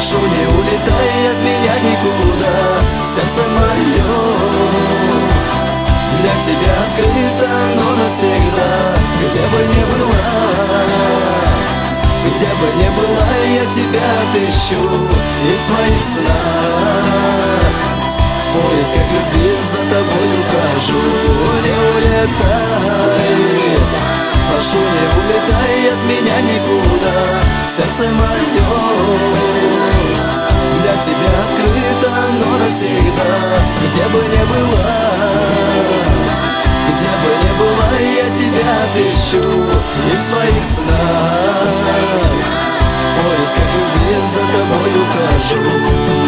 Прошу, не улетай от меня никуда. Сердце мое для тебя открыто, но навсегда. Где бы ни была, где бы ни была, я тебя отыщу и в своих снах. В поисках любви за тобой ухожу. Не улетай, прошу, не улетай от меня никуда. Сердце мое для тебя открыто, но навсегда. Где бы ни была, где бы ни была, я тебя отыщу и в своих снах. В поисках любви за тобой ухожу.